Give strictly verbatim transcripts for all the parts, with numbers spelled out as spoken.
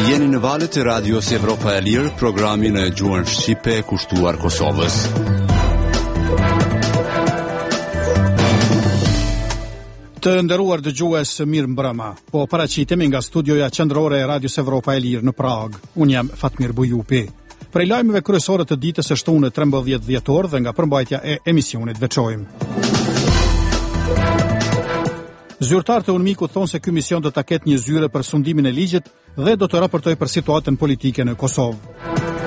Jeni në valët e radios Evropa e Lirë, programi në gjuhën shqipe kushtuar Kosovës. Të nderuar dëgjues, mirë mbrëma. Po paraqitemi nga studioja qendrore e Radios Evropa e Lirë në Prag. Unë jam Fatmir Bujupi. Prej lajmeve kryesore të ditës së shtunë trembëdhjetë dhjetor dhe nga përmbajtja e emisionit veçojmë. Zyrtarët e UNMIK-ut thonë se ky mision do ta ketë një zyre për sundimin e ligjit dhe do të raportojë për situatën politike në Kosovë.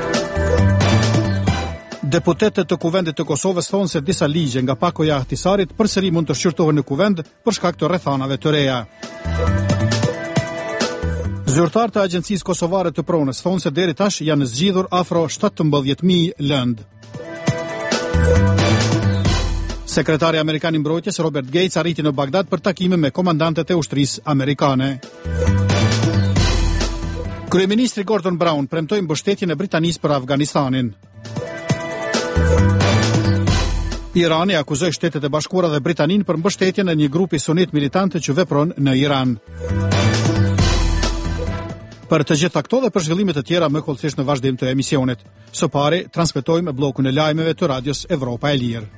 Deputetët të Kuvendit të Kosovës thonë se disa ligje nga pakoja e Ahtisarit përsëri mund të shqyrtohen në Kuvend për shkak të rrethanave të reja. Zyrtarët e Agjencisë Kosovare të Pronës thonë se deri tash janë zgjidhur afro shtatëmbëdhjetë mijë lëndë. Sekretari Amerikan i Mbrojtjes Robert Gates arriti në Bagdad për takime me komandantët e ushtrisë amerikane. Kryeministri Gordon Brown premtoi mbështetjen e Britanisë për Afganistanin. Irani akuzoi Shtetet e Bashkuara dhe Britaninë për mbështetjen e një grupi sunit militantë që vepron në Iran. Për të gjitha këto dhe për zhvillime të tjera më kollësisht në vazhdim të emisionit. Së pari transmetojmë bllokun e lajmeve të Radios Evropa e Lirë.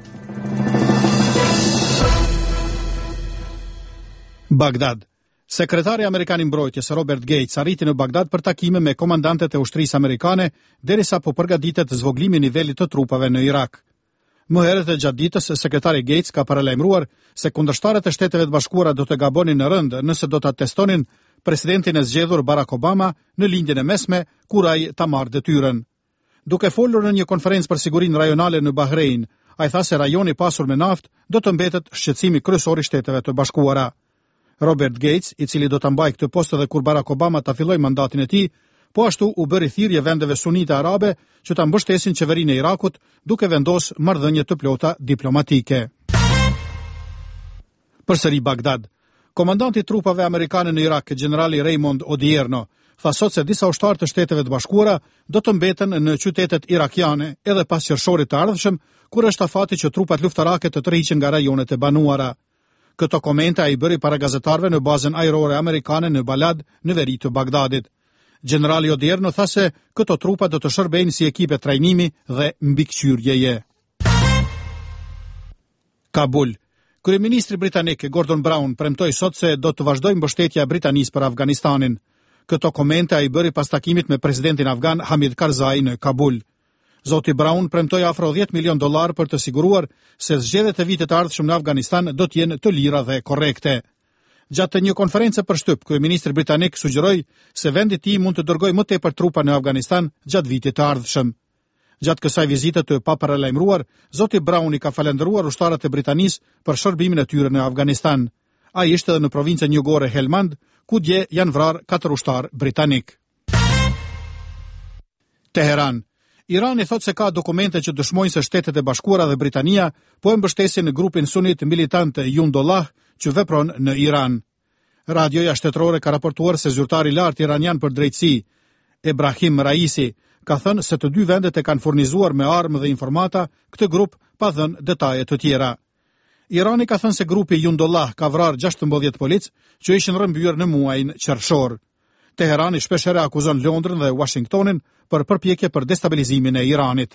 Bagdad. Sekretari Amerikan i Mbrojtjes Robert Gates arriti në Bagdad për takime me komandantët e ushtrisë amerikane derisa po përgatitet zvoglimi i nivelit të trupave në Irak. Më herët e gjatë ditës, sekretari Gates ka paralajmëruar se kundërshtarët e Shteteve të Bashkuara do të gabonin në rënd nëse do ta testonin presidentin e zgjedhur Barack Obama në lindjen e mesme kur ai ta marrë detyrën. Duke folur në një konferencë për sigurinë rajonale në Bahrein, ai tha se rajoni pasur me naftë do të mbetet shqetësimi kryesor i Shteteve të Bashkuara. Robert Gates, i cili do ta mbajë këtë post edhe kur Barack Obama ta fillojë mandatin e tij, po ashtu u bëri thirrje vendeve sunite arabe që ta mbështesin qeverinë e Irakut duke vendosur marrëdhënie të plota diplomatike. Përsëri Bagdad. Komandanti i trupave amerikane në Irak, generali Raymond Odierno, tha sot se disa ushtarë të Shteteve të Bashkuara do të mbeten në qytetet irakiane edhe pas qershorit të ardhshëm, kur është afati që trupat luftarake të tërhiqen nga rajonet e banuara. Këto komente ai bëri para gazetarëve në bazën ajrore amerikane në Balad, në veri të Bagdadit. Generali Odierno tha se këto trupa do të shërbejnë si ekipe trajnimi dhe mbikëqyrjeje. Kabul. Kryeministri britanik Gordon Brown premtoi sot se do të vazhdojë mbështetja e Britanisë për Afganistanin. Këto komente ai bëri pas takimit me presidentin afgan Hamid Karzai në Kabul. Zoti Brown premtoi afro dhjetë milion dollar për të siguruar se zgjedhjet e vitit të ardhshëm në Afganistan do të jenë të lira dhe korrekte. Gjatë një konferencë për shtyp, kryeministri britanik sugjeroi se vendi i tij mund të dërgojë më tepër trupa në Afganistan gjatë vitit të ardhshëm. Gjatë kësaj vizite të paparalajmëruar, zoti Brown i ka falendëruar ushtarët e Britanisë për shërbimin e tyre në Afganistan. Ai ishte edhe në provincën jugore Helmand, ku dje janë vrarë katër ushtar britanik. Teheran. Irani thot se ka dokumente që dëshmojnë se Shtetet e Bashkuara dhe Britania po e mbështesin në grupin sunit militant Jundollah që vepron në Iran. Radioja shtetërore ka raportuar se zyrtari i lartë iranian për drejtësi, Ebrahim Raisi, ka thënë se të dy vendet e kanë furnizuar me armë dhe informata këtë grup pa dhënë detaje të tjera. Irani ka thënë se grupi Jundollah ka vrarë gjashtëmbëdhjetë polic që ishin rrëmbyer në muajin qershor. Teherani shpeshherë akuzon Londrën dhe Washingtonin për përpjekje për destabilizimin e Iranit.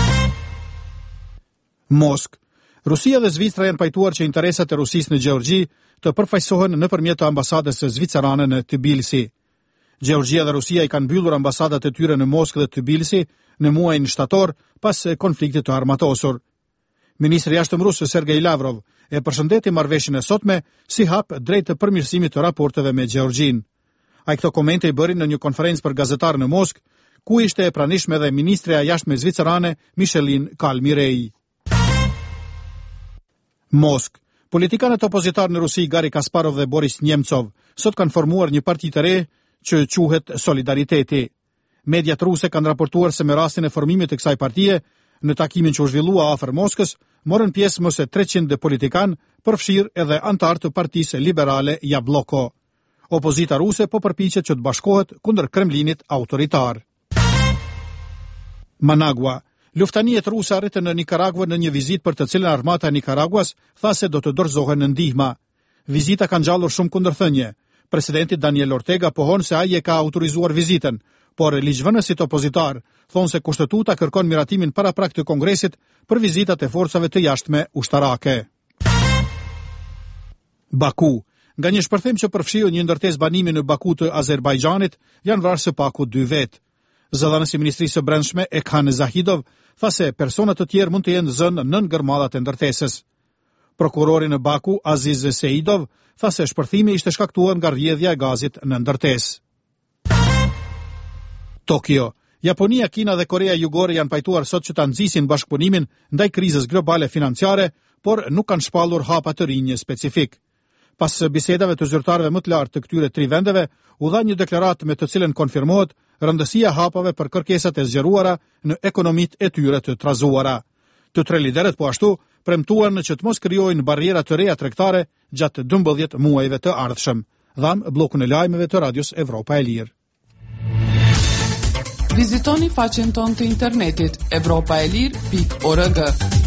Moskë. Rusia dhe Zvicra janë pajtuar që interesat e Rusisë në Gjeorgji të përfaqësohen nëpërmjet ambasadës zvicerane në Tbilisi. Gjeorgjia dhe Rusia i kanë mbyllur ambasadat e tyre në Moskë dhe Tbilisi në muajin shtator pas konfliktit të armatosur. Ministri i jashtëm rus Sergej Lavrov e përshëndeti marrëveshjen e sotme si hap drejt të përmirësimit të raporteve me Gjeorgjin. Ai këto komente i bëri në një konferencë për gazetarë në Moskë, ku ishte e pranishme edhe ministrja e jashtme zvicerane Michelin Kalmirei. Moskë. Politikanët opozitar në Rusi Gari Kasparov dhe Boris Nemcov sot kanë formuar një parti të re që quhet Solidariteti. Mediat ruse kanë raportuar se me rastin e formimit të kësaj partie, në takimin që u zhvillua afër Moskës, morën pjesë më se treqind politikanë, përfshirë edhe antar të Partisë Liberale Jabloko. Opozita ruse po përpiqet që të bashkohet kundër Kremlinit autoritar. Managua. Luftanijet ruse arritën në Nikaragua në një vizitë për të cilën armata e Nikaraguas tha se do të dorëzohen në ndihma. Vizita ka ngjallur shumë kundërthënie. Presidenti Daniel Ortega pohon se ai e ka autorizuar vizitën, por ligjvënësit opozitar thonë se kushtetuta kërkon miratimin paraprak të Kongresit për vizitat e forcave të jashtme ushtarake. Baku. Nga një shpërthim që përfshiu një ndërtesë banimi në Baku të Azerbajxhanit, janë vrarë së paku dy vetë. Zëdhënësi i Ministrisë së Brendshme Ekhan Zahidov tha se personat të tjerë mund të jenë zënë nën gërmallat e ndërtesës. Prokurori në Baku, Aziz Seidov, tha se shpërthimi ishte shkaktuar nga rrjedhja e gazit në ndërtesë. Tokyo. Japonia, Kina dhe Korea Jugore janë pajtuar sot që ta nxisin bashkëpunimin ndaj krizës globale financiare, por nuk kanë shpallur hapa të rinj specifik. Pas bisedave të zyrtarëve më të lartë të këtyre tri vendeve, u dha një deklaratë me të cilën konfirmohet rëndësia hapave për kërkesat e zgjeruara në ekonomitë e tyre të trazuara. Të tre liderët po ashtu premtuan që të mos krijojnë barriera të reja tregtare gjatë dymbëdhjetë muajve të ardhshëm. Dham bllokun e lajmeve të Radios Evropa e Lirë. Vizitoni faqen tonë të internetit evropa e lirë pikë org.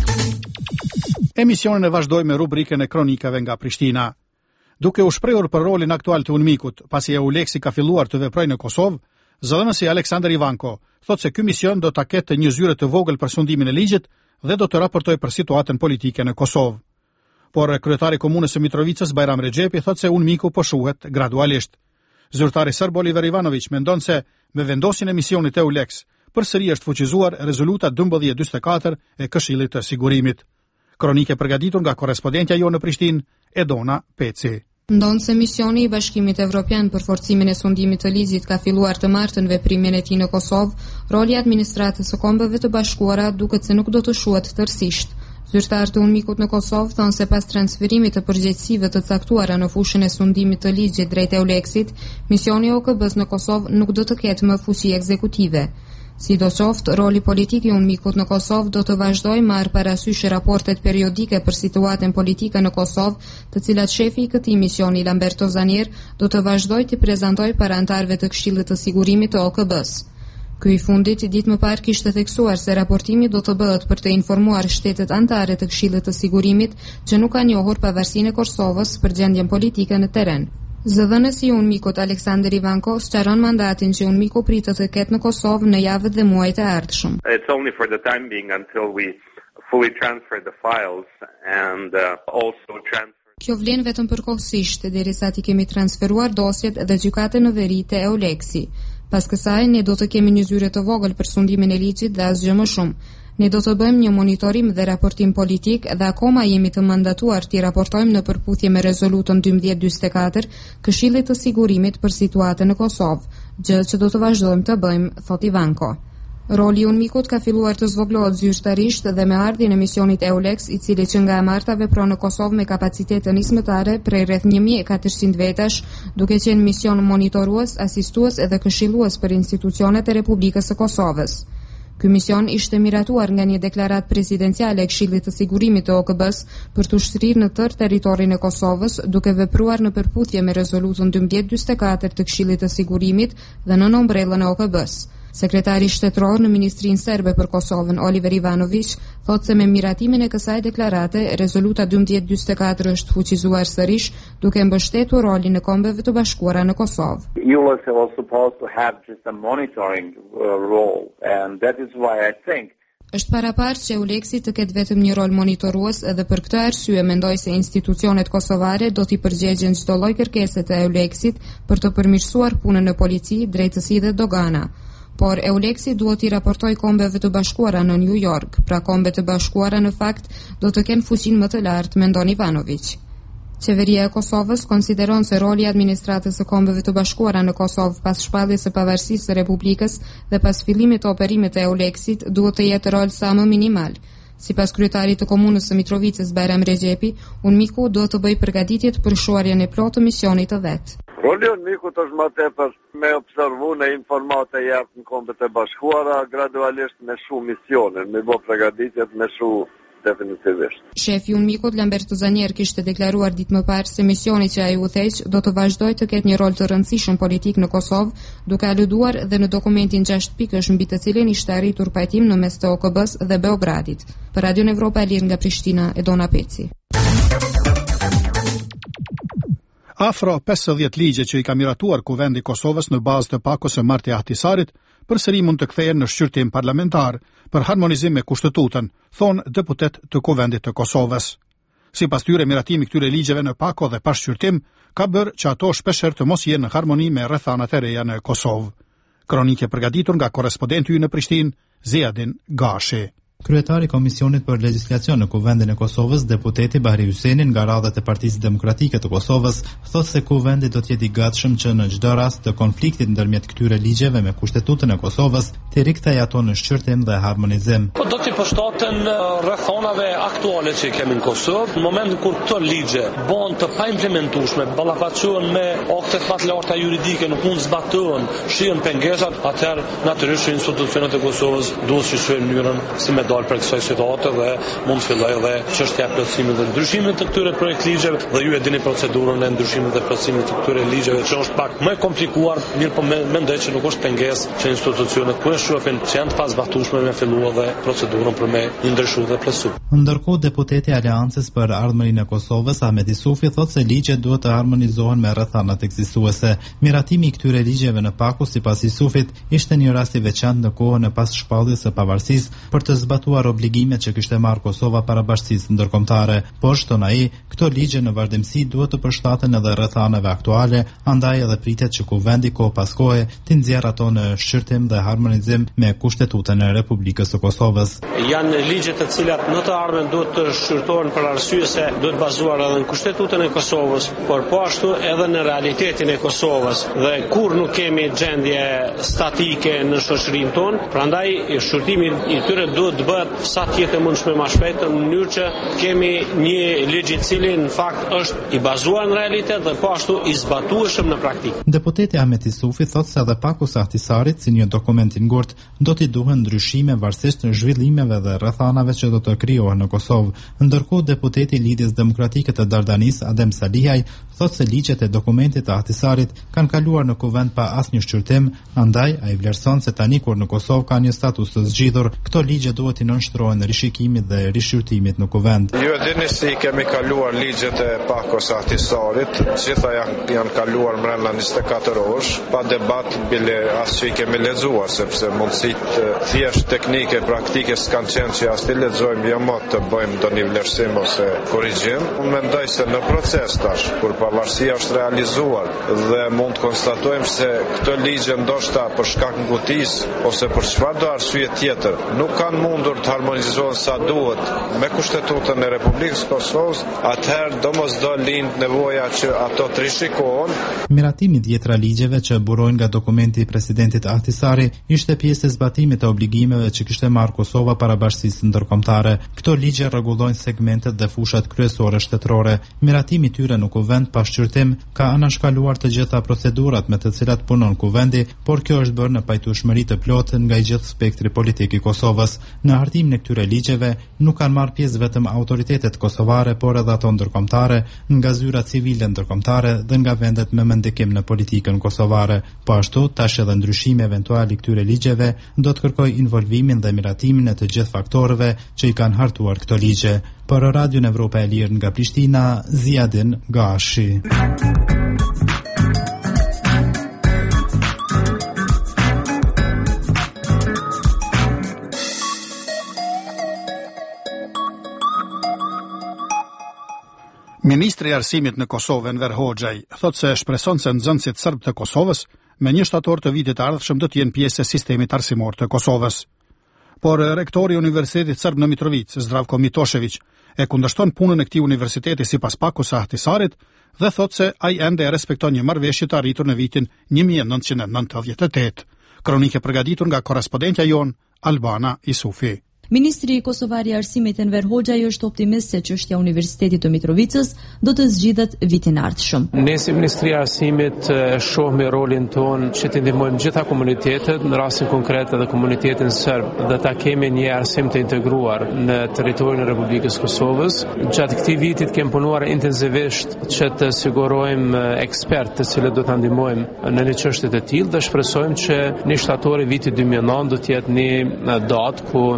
Emisionin e vazhdoj me rubrikën e kronikave nga Prishtina. Duke u shprehur për rolin aktual të UNMIK-ut, pasi EULEX-i ka filluar të veprojë në Kosovë, zëdhënësi Aleksandar Ivanko thotë se ky mision do ta ketë një zyrë të vogël për sundimin e ligjit dhe do të raportojë për situatën politike në Kosovë. Por kryetari i komunës së Mitrovicës Bajram Rexhepi thotë se UNMIK-u po shuhet gradualisht. Zyrtari serb Oliver Ivanović mendon se me vendosjen e misionit EULEX përsëri është fuqizuar rezoluta dymbëdhjetë dymbëdhjetë e katër e Këshillit të Sigurimit. Kronike përgatitur nga korrespondentja jonë në Prishtinë, Edona Peci. Ndonë se misioni i Bashkimit Evropian për forcimin e sundimit të ligjit ka filluar të martën veprimin e tij në Kosovë, roli i administratës së Kombeve të Bashkuara duket se nuk do të shuhet tërësisht. Zyrtarët e UNMIK-ut në Kosovë thonë se pas transferimit të përgjegjësive të caktuara në fushën e sundimit të ligjit drejt EULEX-it, misioni i O K B-s në Kosovë nuk do të ketë më fuqi ekzekutive. Sidoqoftë, roli politik i UNMIK-ut në Kosovë do të vazhdojë marrë parasysh raportet periodike për situatën politike në Kosovë, të cilat shefi i këtij misioni Lamberto Zanier do të vazhdojë të prezantojë para anëtarëve të Këshillit të Sigurimit të O K B-s. Ky i fundit ditë më parë kishte theksuar se raportimi do të bëhet për të informuar shtetet anëtare të Këshillit të Sigurimit që nuk kanë njohur pavarësinë e Kosovës për gjendjen politike në terren. Zëdhënësi i UNMIK-ut Aleksandar Ivanko sqaron mandatin që UNMIK-u pritet të ketë në Kosovë në javët dhe muajt e ardhshëm. It's only for the time being until we fully transfer the files and uh, also transfer. Kjo vlen vetëm përkohësisht derisa ti kemi transferuar dosjet dhe gjykatën në veri te EULEX-i. Pas kësaj ne do të kemi një zyre të vogël për sundimin e ligjit dhe asgjë më shumë. Ne do të bëjmë një monitorim dhe raportim politik dhe akoma jemi të mandatuar t'i raportojmë në përputhje me rezolutën dymbëdhjetë dymbëdhjetë e katër Këshillit të Sigurimit për situatën në Kosovë, gjë që do të vazhdojmë të bëjmë, thot Ivanko. Roli i UNMIK-ut ka filluar të zvogëlohet zyrtarisht dhe me ardhjen e misionit EULEX, i cili që nga e marta vepron në Kosovë me kapacitete nismëtare prej rreth një mijë e katërqind vetash, duke qenë mision monitorues, asistues edhe këshillues për institucionet e Republikës së Kosovës. Ky mision ishte miratuar nga një deklaratë presidenciale e Këshillit të Sigurimit të O K B-s për të ushtrirë në tërë territorin e Kosovës, duke vepruar në përputhje me rezolutën dymbëdhjetë dymbëdhjetë e katër të Këshillit të Sigurimit dhe në ombrellën e O K B-s. Sekretari shtetëror në Ministrinë Serbe për Kosovën, Oliver Ivanović, thotë se me miratimin e kësaj deklarate, rezoluta dymbëdhjetë dymbëdhjetë e katër është fuqizuar sërish, duke mbështetur rolin e Kombeve të Bashkuara në Kosovë. EULEX was supposed to have just a monitoring uh, role, and that is why I think është paraparë që EULEX-i të ketë vetëm një rol monitorues edhe për këtë arsye mendoj se institucionet kosovare do t'i përgjigjen çdo lloj kërkese të EULEX-it për të përmirësuar punën në polici, drejtësi dhe dogana. Por EULEX-i duhet i raportoj Kombeve të Bashkuara në New York, pra Kombet të Bashkuara në fakt do të kenë fuqinë më të lartë, mendon Ivanović. Qeveria e Kosovës konsideron se roli i administratës së Kombeve të Bashkuara në Kosovë pas shpalljes së pavarësisë së Republikës dhe pas fillimit të operimit të EULEX-it duhet të jetë rol sa më minimal. Sipas kryetarit të komunës së Mitrovicës Bajram Rexhepi, UNMIK-u do të bëjë përgatitjet për shuarjen e plotë të misionit të vet. Roli i UNMIK-ut është më tepër me observu në informate jashtë në Kombet e Bashkuara, gradualisht me shumë misione, me bë përgatitjet me shumë definitivisht. Shefi i UNMIK-ut Lamberto Zanier kishte deklaruar ditë më parë se misioni që ai udhëheq do të vazhdojë të ketë një rol të rëndësishëm politik në Kosovë, duke aluduar dhe në dokumentin gjashtë pikësh mbi të cilin ishte arritur pajtim në mes të O K B-s dhe Beogradit. Për Radion Evropa e Lirë nga Prishtina, Edona Peci. Afro pesëdhjetë ligje që i ka miratuar Kuvendi i Kosovës në bazë të pakos së martje Ahtisarit, përsëri mund të kthehen në shqyrtim parlamentar për harmonizim me Kushtetutën, thon deputet të Kuvendit të Kosovës. Sipas tyre, miratimi këtyre ligjeve në pako dhe pa shqyrtim ka bërë që ato shpeshherë të mos jenë në harmoni me rrethanat e reja në Kosovë. Kronike përgatitur nga korrespondenti ynë në Prishtinë, Ziadin Gashi. Kryetari i Komisionit për Legjislacion në Kuvendin e Kosovës, deputeti Bahri Hyseni nga radhat e Partisë Demokratike të Kosovës, thotë se Kuvendi do të jetë i gatshëm që në çdo rast të konfliktit ndërmjet këtyre ligjeve me Kushtetutën e Kosovës të rikthejë ato në shqyrtim dhe harmonizim. Po do të përshtaten rrethonave aktuale që kemi në Kosovë, në momentin kur këto ligje bëhen të paimplementueshme, ballafaqohen me akte të larta juridike, nuk mund zbatohen, shihen pengesat, atëherë natyrisht institucionet e Kosovës duhet të shojnë mënyrën si me dal për kësaj situate dhe mund të fillojë edhe çështja e plotësimit dhe ndryshimit të këtyre projekt ligjeve dhe ju e dini procedurën e ndryshimit dhe plotësimit të këtyre ligjeve që është pak më e komplikuar, mirë po mendoj që nuk është pengesë që institucionet kur e shohin që janë të pazbatueshme me filluar dhe procedurën për me ndryshuar dhe plotësuar. Ndërkohë, deputeti i Aleancës për Ardhmërinë e Kosovës, Ahmet Isufi, thotë se ligjet duhet të harmonizohen me rrethanat ekzistuese. Miratimi i këtyre ligjeve në paku, sipas Isufit, ishte një rast i veçantë në kohën e pas shpalljes së pavarësisë për të zbatuar obligimet që kishte marrë Kosova para bashkisë ndërkombëtare. Por shton ai, këto ligje në vazhdimsi duhet të përshtaten edhe rrethanave aktuale, andaj edhe pritet që Kuvendi kohë pas kohe të nxjerrë ato në shqyrtim dhe harmonizim me Kushtetutën e Republikës së Kosovës. Janë ligje të cilat në të ardhmen duhet të shqyrtohen për arsye se duhet bazuar edhe në Kushtetutën e Kosovës, por po ashtu edhe në realitetin e Kosovës dhe kur nuk kemi gjendje statike në shoqërinë tonë, prandaj shqyrtimi i tyre duhet të bëhet sa të jetë mundshme më shpejt në mënyrë që kemi një ligj i cili në fakt është i bazuar në realitet dhe po ashtu i zbatueshëm në praktikë. Deputeti Ahmet Isufi thotë se edhe paku i Ahtisarit, si një dokument i ngurtë, do t'i duhen ndryshime varësisht në zhvillimeve dhe rrethanave që do të krijohen në Kosovë. Ndërkohë, deputeti i Lidhjes Demokratike të Dardanis, Adem Salihaj, thotë se ligjet e dokumentit të Ahtisarit kanë kaluar në Kuvend pa asnjë shqyrtim, andaj ai vlerëson se tani kur në Kosovë ka një status të zgjidhur, këto ligje duhet i nënshtrohen rishikimit dhe rishqyrtimit në Kuvend. Ju e dini si kemi kaluar ligjet e pakos Ahtisarit, gjitha janë, janë kaluar mbrenda njëzet e katër orësh, pa debat bile as që i kemi lexuar, sepse mundësitë thjesht teknike, praktike s'kan qenë që as të lexojmë jo më të bëjmë ndonjë vlerësim ose korrigjim. Unë mendoj se në proces tash, kur pavarësia është realizuar dhe mund të konstatojmë se këto ligje ndoshta për shkak të ngutisë ose për çfarëdo arsye tjetër nuk kanë mundur të harmonizohen sa duhet me Kushtetutën e Republikës Kosovës, atëherë domosdoshmë lind nevoja që ato të rishikohen. Miratimi i dhjetra ligjeve që burojnë nga dokumenti i presidentit Ahtisari ishte pjesë e zbatimit të obligimeve që kishte marrë Kosova para bashkisë ndërkombëtare. Këto ligje rregullojnë segmentet dhe fushat kryesore shtetërore. Miratimi i tyre në Kuvend pa shqyrtim ka anashkaluar të gjitha procedurat me të cilat punon Kuvendi, por kjo është bërë në pajtueshmëri të plotë nga i gjithë spektri politik i Kosovës. Në hartimin e këtyre ligjeve nuk kanë marrë pjesë vetëm autoritetet kosovare, por edhe ato ndërkombëtare, nga zyra civile ndërkombëtare dhe nga vendet me mendikim në politikën kosovare. Po ashtu, tash edhe ndryshimi eventual i këtyre ligjeve do të kërkojë involvimin dhe miratimin e të gjithë faktorëve që i kanë hartuar këto ligje. Për Radion Evropa e Lirë nga Prishtina, Ziadin Gashi. Ministri i Arsimit në Kosovë, Enver Hoxhaj, thotë se shpreson se nxënësit serb të Kosovës me një shtator të vitit të ardhshëm do të jenë pjesë e sistemit arsimor të Kosovës. Por rektori i Universitetit Serb në Mitrovic, Zdravko Mitošević, e kundërshton punën e këtij universiteti sipas pakos së Ahtisarit dhe thotë se ai ende e respekton një marrëveshje të arritur në vitin një mijë e nëntëqind e nëntëdhjetë e tetë. Kronike përgatitur nga korrespondentja jon Albana Isufi. Ministri i Kosovar i Arsimit Enver Hoxhaj është optimist se çështja e Universitetit të Mitrovicës do të zgjidhet vitin e ardhshëm. Ne si Ministria e Arsimit shohim rolin ton që të ndihmojmë gjitha komunitetet, në rastin konkret edhe komunitetin serb, dhe ta kemi një arsim të integruar në territorin e Republikës Kosovës. Gjatë këtij vitit kemi punuar intensivisht që të sigurojmë ekspertë të cilët do ta ndihmojmë në një çështje të tillë dhe shpresojmë që në shtator vitit dy mijë e nëntë do të jetë një datë ku uh,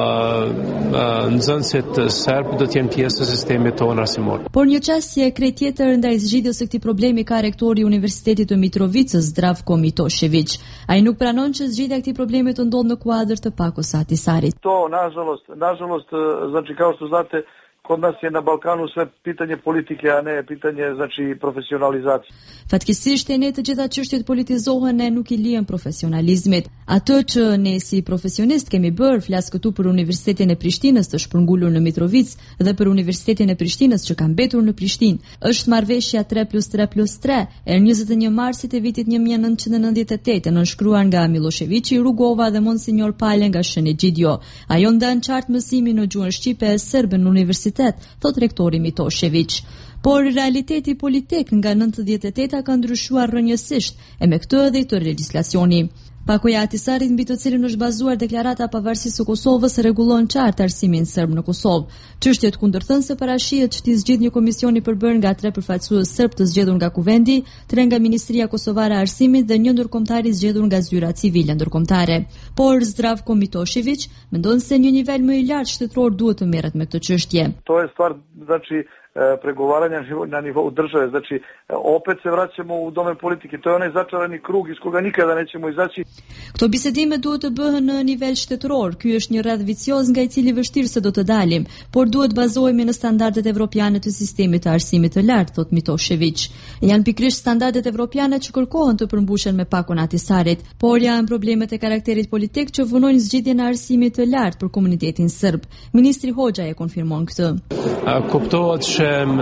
nxënësit serb do të jenë pjesë e sistemit tonë arsimor. Por një çështje krejt tjetër ndaj zgjidhjes së këtij problemi ka rektori i Universitetit të Mitrovicës, Zdravko Mitošević. Ai nuk pranon që zgjidhja e këtij problemi të ndodhë në kuadër të Pakos Ahtisarit. To, nažalost, nažalost, znači kao što znate, kod nas je na Balkanu sve pitanje politike, a ne pitanje, znači, profesionalizacije. Fatkeqësisht e ne të gjitha çështjet politizohen, ne nuk i lihen profesionalizmit. Atë që ne si profesionist kemi bërë, flas këtu për Universitetin e Prishtinës të shpërngulur në Mitrovicë dhe për Universitetin e Prishtinës që ka mbetur në Prishtinë, është marrëveshja tre plus tre plus tre e njëzet e një marsit e vitit një mijë e nëntëqind e nëntëdhjetë e tetë, nënshkruar nga Miloševići, Rugova dhe Monsignor Pale nga Shënigjidio. Ajo ndan qartë mësimin në gjuhën shqipe e serbe në universitet, thot rektori Mitošević. Por realiteti politik nga nëntëdhjetë e teta ka ndryshuar rrënjësisht e me këtë edhe të legjislacioni. Pakoja e Ahtisarit mbi të cilin është bazuar deklarata e pavarësisë së Kosovës rregullon qartë arsimin serb në Kosovë. Çështjet kundërthënëse parashihet që t'i zgjidhë një komision i përbërë nga tre përfaqësues serb të zgjedhur nga Kuvendi, tre nga Ministria Kosovare e Arsimit dhe një ndërkombëtar i zgjedhur nga zyra civile ndërkombëtare. Por Zdravko Mitošević mendon se një nivel më i lartë shtetëror duhet të merret me këtë çështje. To je stvar, znači, pregovaranja na nivou države. Znači, opet se vraćamo u domen politike. To je onaj začarani krug iz koga nikada nećemo izaći. Këto bisedime duhet të bëhen në nivel shtetëror. Ky është një rreth vicioz nga i cili vështirë se do të dalim, por duhet bazohemi në standardet evropiane të sistemit të arsimit të lartë, thot Mitošević. Janë pikërisht standardet evropiane që kërkohen të përmbushen me Pakon Ahtisarit, por janë problemet e karakterit politik që vënojnë zgjidhjen e arsimit të lartë për komunitetin serb. Ministri Hoxha e konfirmon këtë. Kuptohet që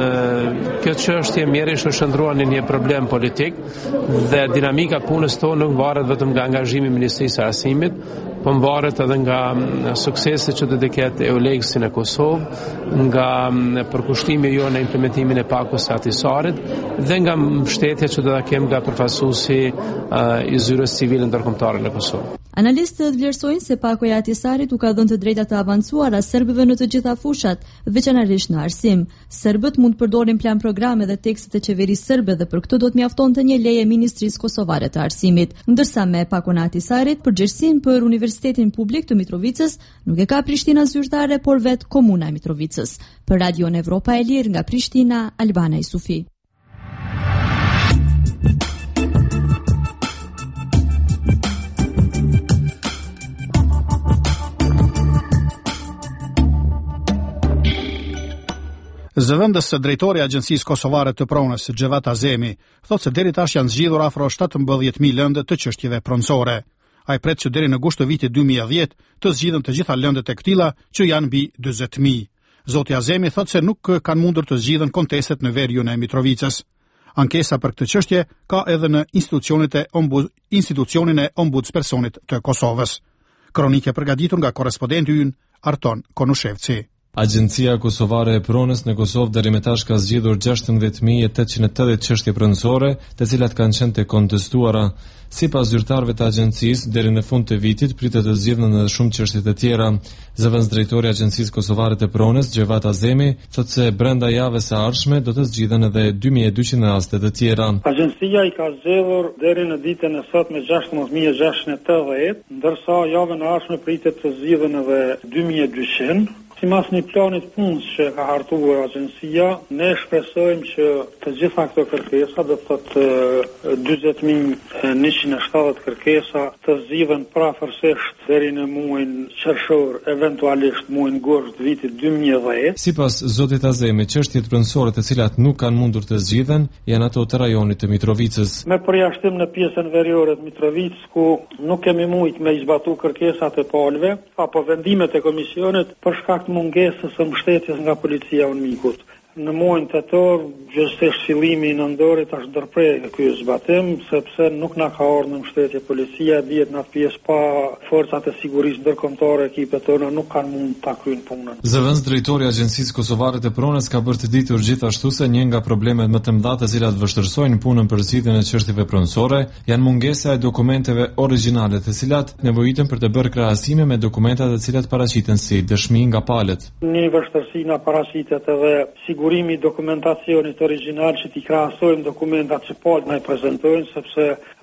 kjo çështje mjerisht është shndruar në një problem politik dhe dinamika punës tonë nuk varet vetëm nga angazhimi i Ministrisë së Arsimit, po varet edhe nga suksesi që do të ketë EULEX-i në Kosovë, nga përkushtimi jo në implementimin e Pakos së Ahtisarit dhe nga mbështetja që do ta kem nga përfaqësuesi i zyrës civile ndërkombëtare në Kosovë. Analistët vlerësojnë se Pakoja e Ahtisarit u ka dhënë të drejta të avancuara serbëve në të gjitha fushat, veçanërisht në arsim. Serbët mund të përdorin plan programe dhe tekstet e qeverisë serbe dhe për këtë do të mjaftonte një leje e Ministrisë Kosovare të Arsimit, ndërsa me Pakon e Ahtisarit përgjegjësinë për Universitetin Publik të Mitrovicës nuk e ka Prishtina zyrtare, por vetë Komuna e Mitrovicës. Për Radion Evropa e Lirë nga Prishtina, Albana Isufi. Zëvendës së drejtori i Agjencisë Kosovare të Pronës, Xhevat Azemi, thotë se deri tash janë zgjidhur afro shtatëmbëdhjetë mijë lëndë të çështjeve pronësore. Ai pret që deri në gusht të vitit dy mijë e dhjetë të zgjidhen të gjitha lëndët e këtilla, që janë mbi dyzet mijë. Zoti Azemi thotë se nuk kanë mundur të zgjidhen kontestet në veriun e Mitrovicës. Ankesa për këtë çështje ka edhe në institucionet e ombud, institucionin e ombudspersonit të Kosovës. Kronikë përgatitur nga korrespondenti ynë Arton Konushevci. Agjencia Kosovare e Pronës në Kosovë deri më tash ka zgjidhur gjashtëmbëdhjetë mijë e tetëqind e tetëdhjetë çështje pronësore, të cilat kanë qenë të kontestuara. Sipas zyrtarëve të agjencisë, deri në fund të vitit pritet të zgjidhen edhe shumë çështje të tjera. Zëvendës drejtori i Agjencisë Kosovare të Pronës, Xhevat Azemi, thotë se brenda javës së ardhshme do të zgjidhen edhe dy mijë e dyqind raste të tjera. Agjencia i ka zgjedhur deri në ditën e sotme gjashtëmbëdhjetë mijë e gjashtëqind e tetëdhjetë, ndërsa javën e ardhshme pritet të zgjidhen edhe dy mijë e dyqind. Sipas një planit punës që ka hartuar agjencia, ne shpresojmë që të gjitha këto kërkesa, do të thotë dyzet mijë e njëqind e shtatëdhjetë kërkesa, të zgjidhen prafërsisht deri në muajin qershor, eventualisht muajin gusht vitit dy mijë e dhjetë. Sipas zotit Azemi, çështjet pronësore të cilat nuk kanë mundur të zgjidhen janë ato të rajonit të Mitrovicës. Me përjashtim në pjesën veriore të Mitrovicës, ku nuk kemi mujt me zbatu kërkesat e palëve apo vendimet e komisionit për shkak mungesës së mbështetjes nga policia e Unmikut. Në muajin tetor, gjithsesi fillimi i nëndorit është ndërprerë ky zbatim, sepse nuk na ka ardhur në mbështetje policia, dihet në atë pjesë pa forcat e sigurisë ndërkombëtare, ekipet tona nuk kanë mund ta kryejnë punën. Zëvendës drejtori i Agjencisë Kosovare të Pronës ka bërë të ditur gjithashtu se një nga problemet më të mëdha të cilat vështirësojnë punën për zgjidhjen e çështjeve pronësore janë mungesa e dokumenteve origjinale, të cilat nevojiten për të bërë krahasime me dokumentat të cilat paraqiten si dëshmi nga palët. Një vështirësi na paraqitet edhe sigurimi i dokumentacionit origjinal që t'i krahasojmë dokumentat që palët na i prezantojnë, sepse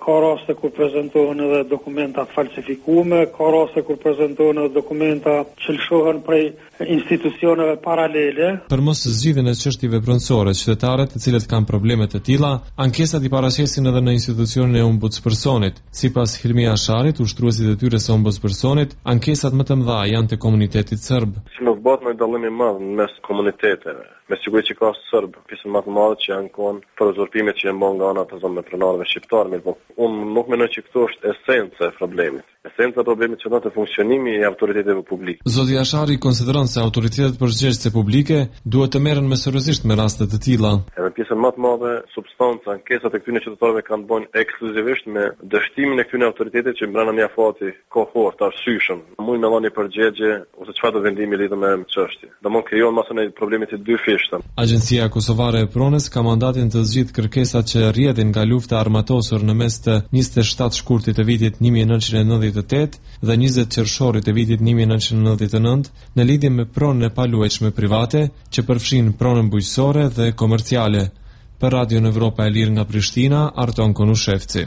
ka raste kur prezantohen edhe dokumenta falsifikume, ka raste kur prezantohen edhe dokumenta që lëshohen prej institucioneve paralele. Për mos zgjidhjen e çështjeve brendësore, qytetarët të cilët kanë probleme të tilla, ankesat i paraqesin edhe në institucionin e ombudspersonit. Sipas Hilmi Asharit, ushtruesit e tyre së ombudspersonit, ankesat më të mëdha janë te komuniteti serb. Si nuk bëhet më dallim i madh mes komuniteteve. Me siguri që ka serb, pjesën më të madhe që janë kon për uzurpimet që janë bën nga ana të zonë pronarëve shqiptar, mirë po unë nuk mendoj që këto është esenca e problemit. Esenca e problemit që ndodhet funksionimi i autoriteteve publike. Zoti Ashari konsideron se autoritetet përgjegjëse publike duhet të merren më seriozisht me raste të tilla. Edhe pjesën më të madhe substanca, ankesat e këtyre qytetarëve kanë bën ekskluzivisht me dështimin e këtyre autoriteteve që brenda një afati kohor të arsyeshëm. Mund me dhënë përgjigje ose çfarë do vendimi lidhur me çështje. Domthon krijon masën e problemit të dy fishta. Agjencia Kosovare e Pronës ka mandatin të zgjidhë kërkesat që rrjedhin nga lufta armatosur në mes të njëzet e shtatë shkurtit të vitit një mijë e nëntëqind e nëntëdhjetë e tetë dhe njëzet qershorit të vitit një mijë e nëntëqind e nëntëdhjetë e nëntë në lidhje me pronën e paluajtshme private që përfshin pronën bujqësore dhe komerciale. Për Radio Evropa e Lirë nga Prishtina, Arton Konushevci.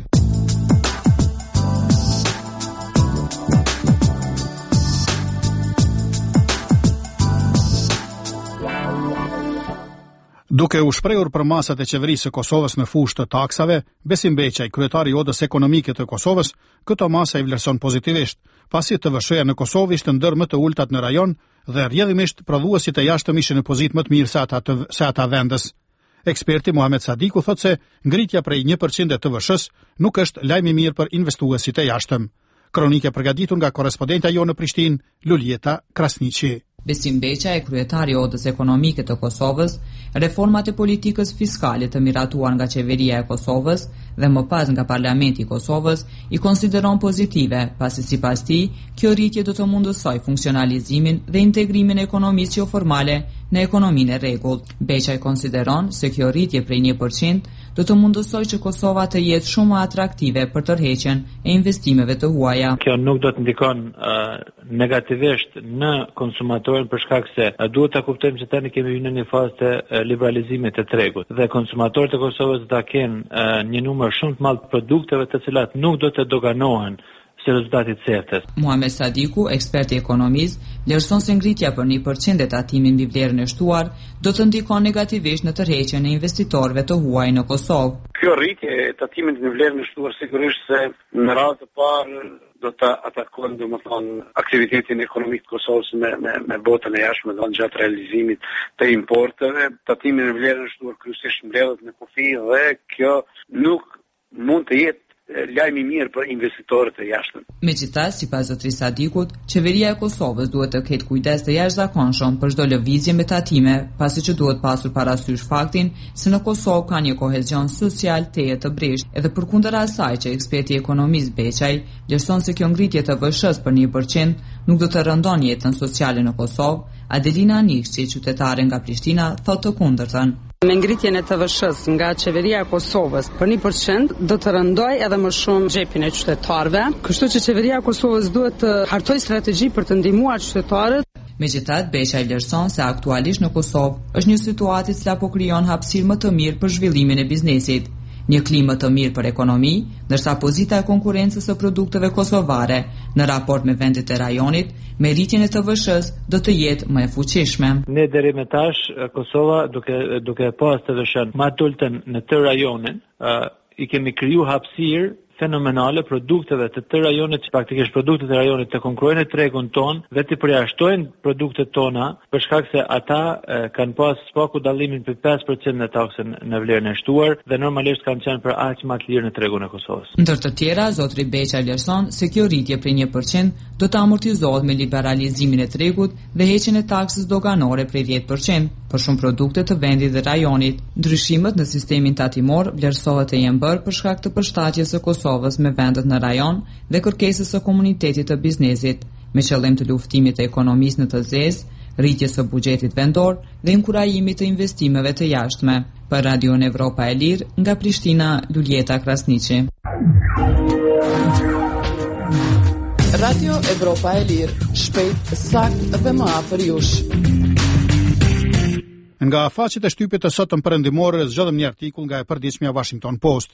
Duke u shprehur për masat e qeverisë së Kosovës në fushë të taksave, Besim Beqaj, kryetari i Odës Ekonomike të Kosovës, këto masa i vlerëson pozitivisht, pasi T V S-ja në Kosovë ishte ndër më të ultat në rajon dhe rrjedhimisht prodhuesit e jashtëm ishin në pozitë më të mirë se ata të, se ata vendës. Eksperti Muhamet Sadiku thotë se ngritja prej një përqind e T V S-s nuk është lajm i mirë për investuesit e jashtëm. Kronikë përgatitur nga korrespondenta jonë në Prishtinë, Luljeta Krasniqi. Besim Beqaj, kryetari i Odës Ekonomike të Kosovës, reformat e politikës fiskale të miratuar nga qeveria e Kosovës dhe më pas nga Parlamenti i Kosovës i konsideron pozitive, pasi sipas tij, kjo rritje do të mundësoj funksionalizimin dhe integrimin e ekonomisë jo formale në ekonominë e rregullt. Beqaj konsideron se kjo rritje prej një përqind do të mundësoj që Kosova të jetë shumë më atraktive për tërheqjen e investimeve të huaja. Kjo nuk do të ndikon uh, negativisht në konsumatorën për shkak se uh, duhet ta kuptojmë se tani kemi hyrë në një fazë të uh, liberalizimit të tregut dhe konsumatorët e Kosovës do ta kenë uh, një numër shumë të madh të produkteve të cilat nuk do të doganohen si rezultati i certës. Muhamet Sadiku, ekspert i ekonomisë, vlerëson se ngritja për një përqind e tatimin mbi vlerën e shtuar do të ndikon negativisht në tërheqjen e investitorëve të huaj në Kosovë. Kjo rritje e tatimit në vlerën e shtuar sigurisht se në radhë të parë do të atakon domethënë aktivitetin ekonomik të Kosovës me me me botën e jashtme dhe gjatë realizimit të importeve. Tatimi në vlerën e shtuar kryesisht mbledhet në kufi dhe kjo nuk mund të jetë lajmi mirë për investitorët e jashtëm. Megjithatë, sipas zotërisë Sadikut, qeveria e Kosovës duhet të ketë kujdes të jashtëzakonshëm për çdo lëvizje me tatime, pasi që duhet pasur parasysh faktin se në Kosovë ka një kohezion social teje të breshtë, edhe përkundër asaj që eksperti ekonomist Beqaj vlerëson se kjo ngritje të V S-s për një përqind nuk do të rëndon jetën sociale në Kosovë. Adelina Nikçi, qytetare nga Prishtina, thotë të kundërtën. Me ngritjen e T V S-s nga qeveria e Kosovës për një përqind do të rëndoj edhe më shumë xhepin e qytetarëve, kështu që qeveria e Kosovës duhet të hartojë strategji për të ndihmuar qytetarët. Megjithatë, Beqaj vlerëson se aktualisht në Kosovë është një situatë e cila po krijon hapësirë më të mirë për zhvillimin e biznesit, një klimë të mirë për ekonomi, ndërsa pozita e konkurrencës së produkteve kosovare në raport me vendet e rajonit, me rritjen e T V S-s do të jetë më e fuqishme. Ne deri më tash Kosova duke duke pas T V S-n më të ultën në të rajonin, uh, i kemi kriju hapësirë fenomenale produkteve të të rajonit, që praktikisht produktet e rajonit të konkurrojnë në tregun ton dhe të përjashtojnë produktet tona, për shkak se ata e, kanë pas spaku dallimin për pesë përqind në taksën në vlerën e shtuar dhe normalisht kanë qenë për aq më të lirë në tregun e Kosovës. Ndër të tjera, zotri Beqaj vlerëson se kjo rritje prej një përqind do të amortizohet me liberalizimin e tregut dhe heqjen e taksës doganore prej dhjetë përqind për shumë produkte të vendit dhe rajonit. Ndryshimet në sistemin tatimor vlerësohet e janë bërë për shkak të përshtatjes së Kosovës me vendet në rajon dhe kërkesës së komunitetit të biznesit, me qëllim të luftimit të ekonomisë në të zezë, rritjes së buxhetit vendor dhe inkurajimit të investimeve të jashtme. Për Radio Evropa e Lirë, nga Prishtina, Luljeta Krasniqi. Radio Evropa e Lirë, shpejt, sakt dhe më afër jush. Nga faqet e shtypit të sotëm perëndimore zgjodhëm një artikull nga e përditshmja Washington Post.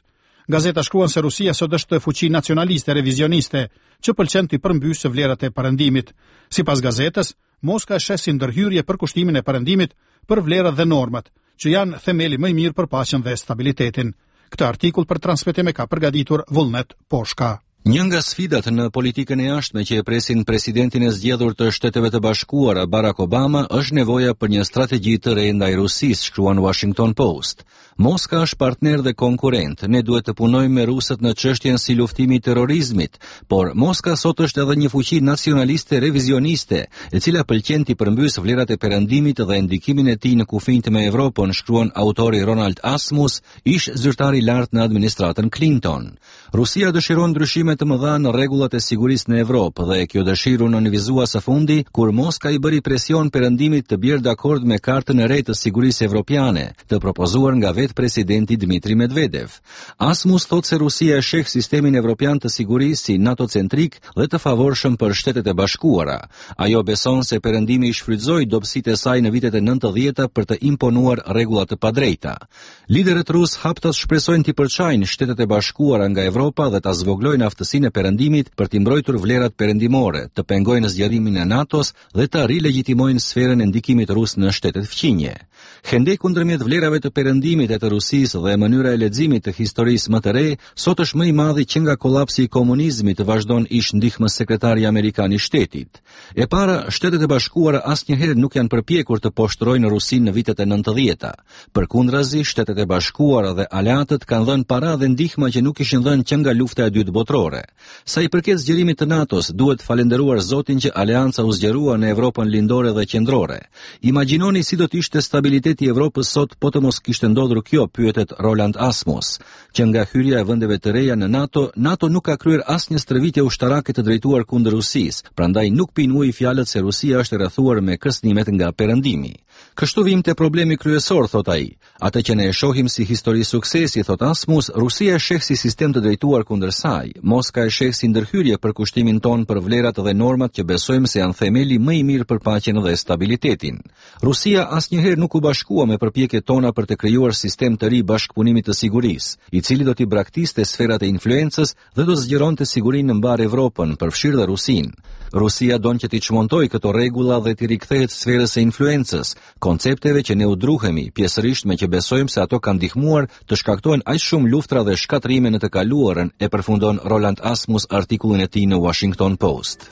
Gazeta shkruan se Rusia sot është fuqi nacionaliste revizioniste që pëlqen të përmbysë vlerat e perëndimit. Sipas gazetës, Moska shes si ndërhyrje për kushtimin e perëndimit për vlerat dhe normat, që janë themeli më i mirë për paqen dhe stabilitetin. Këtë artikull për transmetim e ka përgatitur Vullnet Poshka. Një nga sfidat në politikën e jashtme që e presin presidentin e zgjedhur të Shteteve të Bashkuara Barack Obama është nevoja për një strategji të re ndaj Rusisë, shkruan Washington Post. Moska është partner dhe konkurrent. Ne duhet të punojmë me rusët në çështjen si luftimi i terrorizmit, por Moska sot është edhe një fuqi nacionaliste revizioniste, e cila pëlqen të përmbysë vlerat e perëndimit dhe ndikimin e tij në kufijtë me Evropën, shkruan autori Ronald Asmus, ish zyrtar i lartë në administratën Clinton. Rusia dëshiron ndryshime të mëdha në rregullat e sigurisë në Evropë dhe kjo dëshirë u nënvizua së fundi kur Moska i bëri presion perëndimit të bjerë dakord me kartën e re të sigurisë evropiane, të propozuar nga vetë presidenti Dmitri Medvedev. Asmus thot se Rusia e sheh sistemin evropian të sigurisë si NATO-centrik dhe të favorshëm për Shtetet e Bashkuara. Ajo beson se perëndimi i shfrytëzoi dobësitë e saj në vitet e nëntëdhjetë për të imponuar rregulla të padrejta. Liderët rus haptas shpresojnë të përçajnë Shtetet e Bashkuara nga Evropa dhe ta zvoglojnë aftësinë e perëndimit për të mbrojtur vlerat perëndimore, të pengojnë zgjerimin e NATO-s dhe të rilegjitimojnë sferën e ndikimit rus në shtetet fqinje. Hendeku ndërmjet vlerave të perëndimit e të Rusisë dhe mënyra e leximit të historisë më të re, sot është më i madhi që nga kolapsi i komunizmit, vazhdon ish ndihmës sekretari amerikan i shtetit. E para, Shtetet e Bashkuara asnjëherë nuk janë përpjekur të poshtrojnë Rusinë në vitet e nëntëdhjetë. Përkundrazi, Shtetet e Bashkuara dhe aleatët kanë dhënë para dhe ndihma që nuk ishin dhënë që nga lufta e dytë botërore. Sa i përket zgjerimit të NATO-s, duhet falenderuar Zotin që aleanca u zgjerua në Evropën lindore dhe qendrore. Imagjinoni si do të ishte stabiliteti i Evropës sot po të mos kishte ndodhur kjo, pyetet Roland Asmus, që nga hyrja e vendeve të reja në NATO, NATO nuk ka kryer asnjë stërvitje ushtarake të drejtuar kundër Rusisë, prandaj nuk pinuaj fjalët se Rusia është rrethuar me kërcënimet nga perëndimi. Kështu vim te problemi kryesor, thot ai. Atë që ne e shohim si histori suksesi, thot Asmus, Rusia e sheh si sistem të drejtuar kundër saj. Moska e sheh si ndërhyrje për kushtimin ton për vlerat dhe normat që besojmë se janë themeli më i mirë për paqen dhe stabilitetin. Rusia asnjëherë nuk u bashkua me përpjekjet tona për të krijuar sistem të ri bashkëpunimit të sigurisë, i cili do t'i braktiste sferat e influencës dhe do zgjeronte sigurinë në mbar Evropën, përfshirë dhe Rusinë. Rusia don që t'i çmontoj këto rregulla dhe t'i rikthehet sferës së influencës, koncepteve që ne u druhemi, pjesërisht me që besojmë se ato kanë ndihmuar të shkaktojnë aq shumë luftra dhe shkatrime në të kaluarën, e përfundon Roland Asmus artikullin e tij në Washington Post.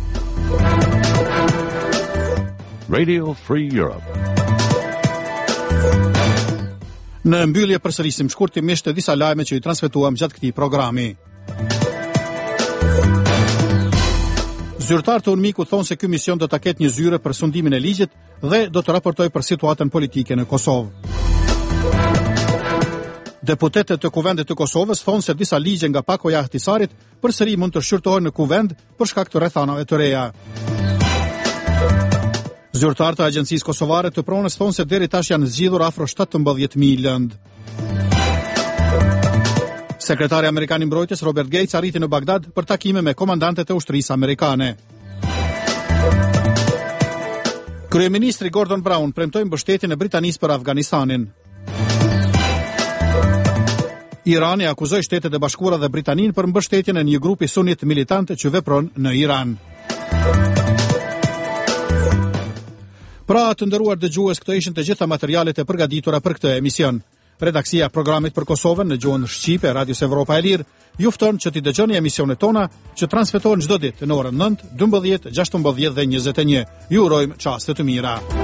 Radio Free Europe. Në mbyllje përsërisim shkurtimisht disa lajme që i transmetuam gjatë këtij programi. Zyrtarët e Unmiku thonë se ky mision do ta ketë një zyre për sundimin e ligjit dhe do të raportojë për situatën politike në Kosovë. Deputetët të Kuvendit të Kosovës thonë se disa ligje nga pakoja e Ahtisarit përsëri mund të shqyrtohen në Kuvend për shkak të rrethanave të reja. Zyrtarët e Agjencisë Kosovare të Pronës thonë se deri tash janë zgjidhur afro shtatëmbëdhjetë mijë lëndë. Sekretari Amerikan i Mbrojtjes Robert Gates arriti në Bagdad për takime me komandantet e ushtrisë amerikane. Kryeministri Gordon Brown premtoi mbështetjen e Britanisë për Afganistanin. Irani akuzoi Shtetet e Bashkuara dhe Britaninë për mbështetjen e një grupi sunit militant që vepron në Iran. Pra, të nderuar dëgjues, këto ishin të gjitha materialet e përgatitura për këtë emision. Redaksia e programit për Kosovën në gjuhën shqipe Radios Evropa e Lirë ju fton që t'i dëgjoni emisionet tona që transmetohen çdo ditë në orën nëntë, dymbëdhjetë, gjashtëmbëdhjetë dhe njëzet e një. Ju urojmë çaste të mira.